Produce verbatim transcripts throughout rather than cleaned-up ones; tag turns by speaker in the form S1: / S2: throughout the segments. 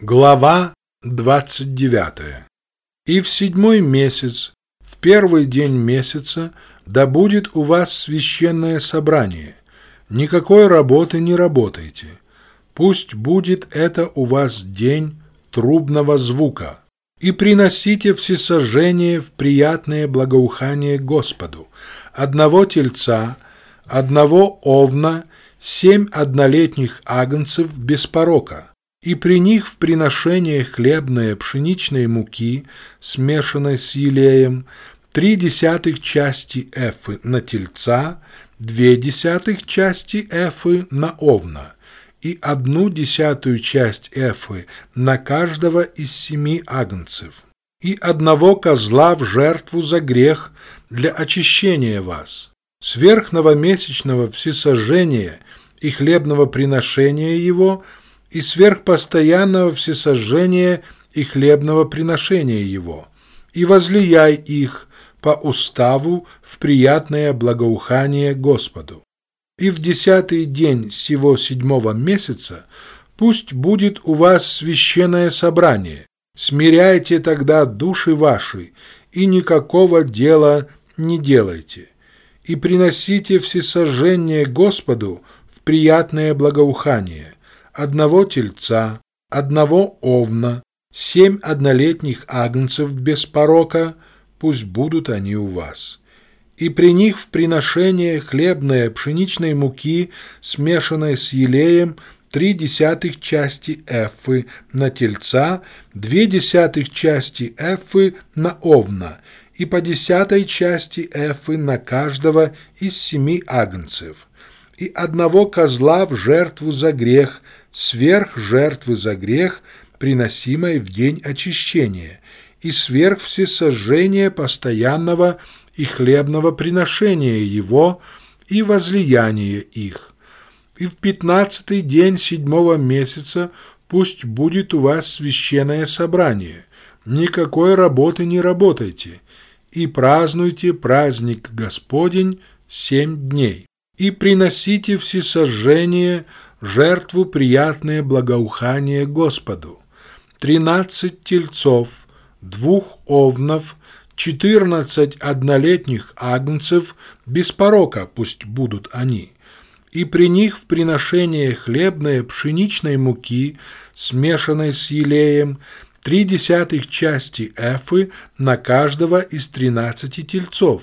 S1: Глава двадцать девятая. И в седьмой месяц, в первый день месяца, да будет у вас священное собрание. Никакой работы не работайте. Пусть будет это у вас день трубного звука. И приносите всесожжение в приятное благоухание Господу. Одного тельца, одного овна, семь однолетних агнцев без порока. И при них в приношение хлебное пшеничной муки, смешанной с елеем, три десятых части эфы на тельца, две десятых части эфы на овна, и одну десятую часть эфы на каждого из семи агнцев, и одного козла в жертву за грех для очищения вас, сверх новомесячного всесожжения и хлебного приношения его, и сверхпостоянного всесожжения и хлебного приношения его, и возлияй их по уставу в приятное благоухание Господу. И в десятый день сего седьмого месяца пусть будет у вас священное собрание, смиряйте тогда души ваши, и никакого дела не делайте, и приносите всесожжение Господу в приятное благоухание, одного тельца, одного овна, семь однолетних агнцев без порока, пусть будут они у вас. И при них в приношение хлебное пшеничной муки, смешанной с елеем, три десятых части эфы на тельца, две десятых части эфы на овна, и по десятой части эфы на каждого из семи агнцев, и одного козла в жертву за грех, сверх жертвы за грех, приносимой в день очищения, и сверх всесожжения постоянного и хлебного приношения его, и возлияния их. И в пятнадцатый день седьмого месяца пусть будет у вас священное собрание, никакой работы не работайте, и празднуйте праздник Господень семь дней, и приносите всесожжение, жертву приятное благоухание Господу, тринадцать тельцов, двух овнов, четырнадцать однолетних агнцев, без порока пусть будут они, и при них в приношение хлебное пшеничной муки, смешанной с елеем, три десятых части эфы на каждого из тринадцати тельцов,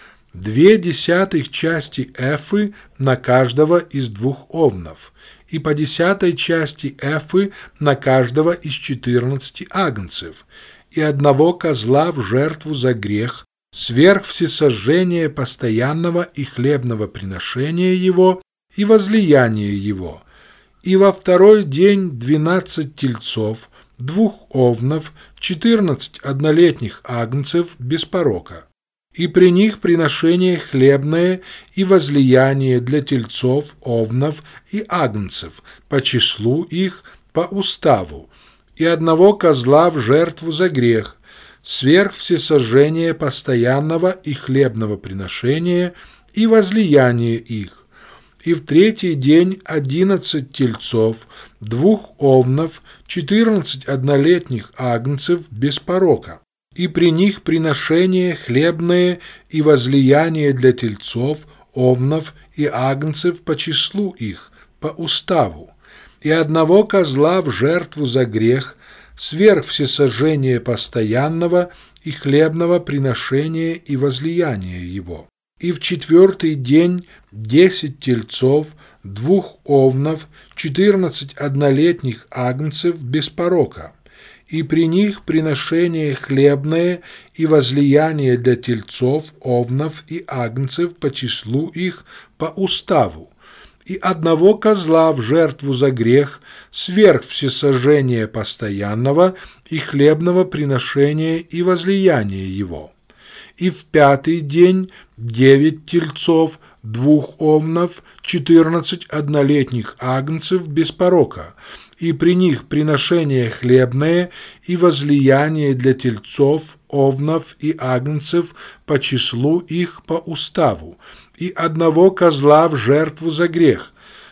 S1: две десятых части эфы на каждого из двух овнов, и по десятой части эфы на каждого из четырнадцати агнцев, и одного козла в жертву за грех, сверх всесожжения постоянного и хлебного приношения его и возлияния его, и во второй день двенадцать тельцов, двух овнов, четырнадцать однолетних агнцев без порока, и при них приношение хлебное и возлияние для тельцов, овнов и агнцев по числу их по уставу, и одного козла в жертву за грех, сверх всесожжения постоянного и хлебного приношения и возлияния их, и в третий день одиннадцать тельцов, двух овнов, четырнадцать однолетних агнцев без порока, и при них приношение хлебное и возлияние для тельцов, овнов и агнцев по числу их, по уставу, и одного козла в жертву за грех, сверх всесожжения постоянного и хлебного приношения и возлияния его, и в четвертый день десять тельцов, двух овнов, четырнадцать однолетних агнцев без порока, и при них приношение хлебное и возлияние для тельцов, овнов и агнцев по числу их по уставу, и одного козла в жертву за грех, сверх всесожжения постоянного и хлебного приношения и возлияния его, и в пятый день девять тельцов, двух овнов, четырнадцать однолетних агнцев без порока, и при них приношение хлебное и возлияние для тельцов, овнов и агнцев по числу их по уставу, и одного козла в жертву за грех,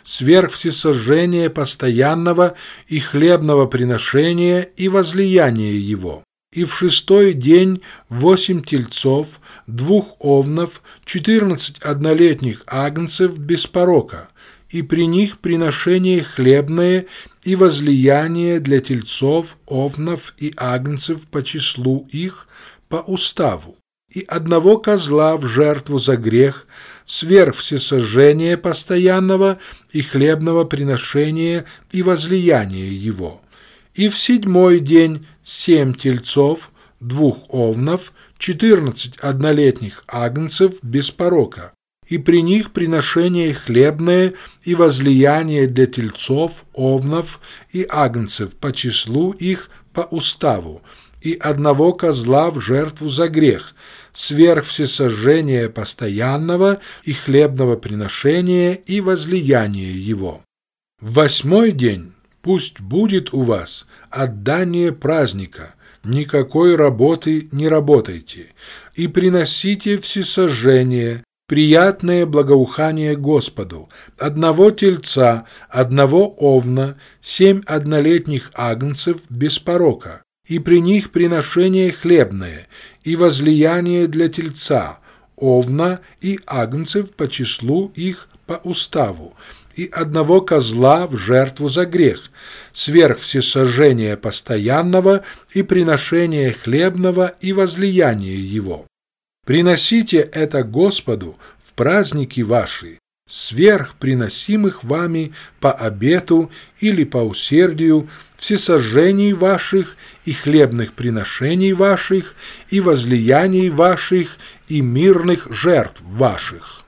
S1: сверх всесожжения постоянного и хлебного приношения и возлияния его. И в шестой день восемь тельцов, двух овнов, четырнадцать однолетних агнцев без порока, и при них приношение хлебное и возлияние для тельцов, овнов и агнцев по числу их, по уставу, и одного козла в жертву за грех, сверх всесожжения постоянного и хлебного приношения и возлияния его. И в седьмой день семь тельцов, двух овнов, четырнадцать однолетних агнцев без порока, и при них приношение хлебное и возлияние для тельцов, овнов и агнцев по числу их по уставу, и одного козла в жертву за грех, сверх всесожжения постоянного и хлебного приношения и возлияния его. В восьмой день пусть будет у вас отдание праздника, никакой работы не работайте, и приносите всесожжение, приятное благоухание Господу, одного тельца, одного овна, семь однолетних агнцев без порока, и при них приношение хлебное и возлияние для тельца, овна и агнцев по числу их по уставу, и одного козла в жертву за грех, сверх всесожжения постоянного и приношения хлебного и возлияния его. Приносите это Господу в праздники ваши, сверх приносимых вами по обету или по усердию, всесожжений ваших и хлебных приношений ваших и возлияний ваших и мирных жертв ваших.